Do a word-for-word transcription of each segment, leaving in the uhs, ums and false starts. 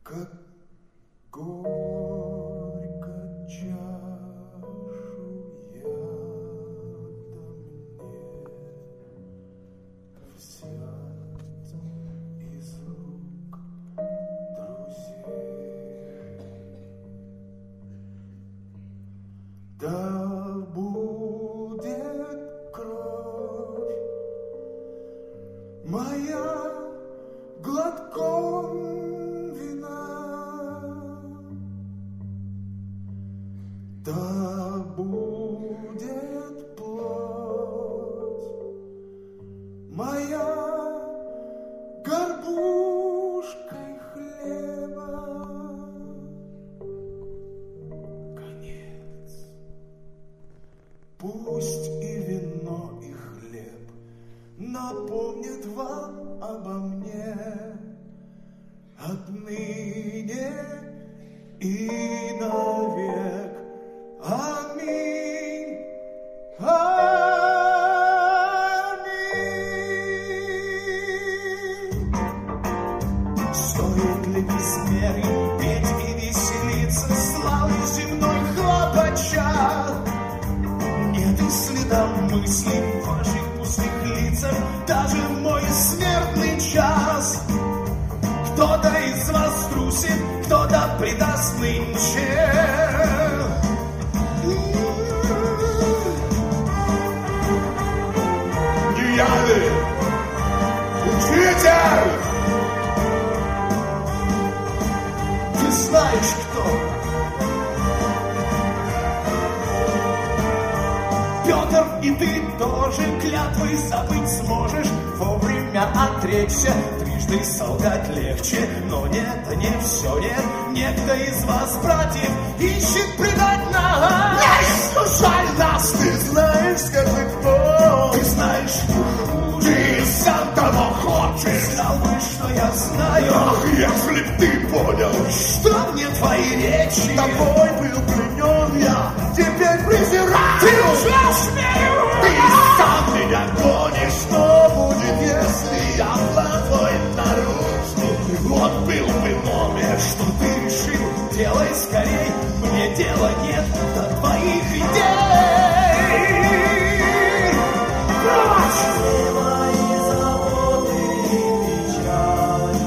как горько чашу яда мне взять из рук друзей. Да будет кровь моя глотком вина, да будет плоть моя горбушкой хлеба. Конец. Пусть и вино, и хлеб напомнят вам обо мне отныне и навек. Аминь. Аминь. Стоит ли безмеры петь и веселиться, славы земной хлопача? Нет и следа мыслей в ваших пустых лицах, даже в мой смертный час. Кто-то из вас трусит, кто-то предаст нынче. Неяды! Учитель! Ты знаешь, кто? Петр, и ты тоже клятвой забыть сможешь, вовремя отречься. Трижды солгать легче, но нет, не все, нет. Некто из вас, братьев, ищет предать нас. Не искушай нас! Ты знаешь, скажи, кто? Ты знаешь, ты сам того хочешь. Знал бы, что я знаю. Ах, если б ты понял, что мне твои речи. Тобой был пленен я, теперь презираю. Ты лжешь мне! Ты сам меня гонишь. Что будет, если я план твой нарушил? Вот был бы номер, что ты решил. Делай скорей, мне дела нет до твоих идей. Прочь! Мои заботы и печали,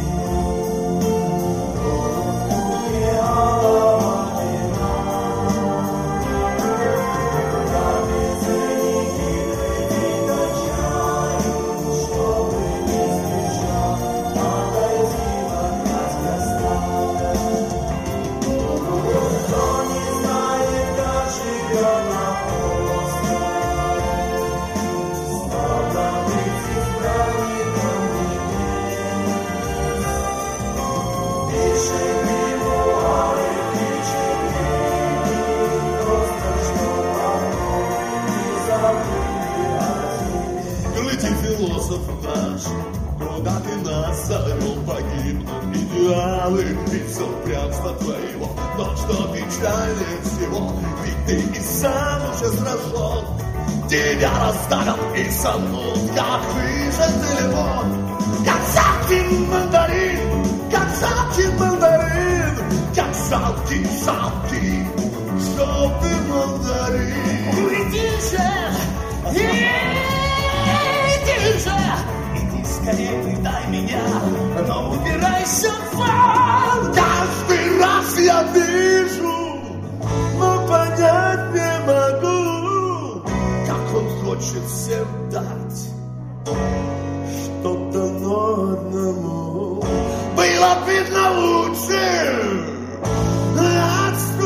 философ наш, куда ты нас завел, погибнут идеалы из-за упрямства твоего. Но что печальнее всего, ведь ты и сам уже сражен. Тебя раздавят и сомнут, как выжатый лимон. Как жалкий мандарин, как жалкий мандарин, как жалкий, жалкий, желтый мандарин. Уйди же! Иди же! Иди скорее, предай меня, но убирайся вон! Каждый раз я вижу, но понять не могу, как он хочет всем дать что-то одному. Было видно лучше отступить.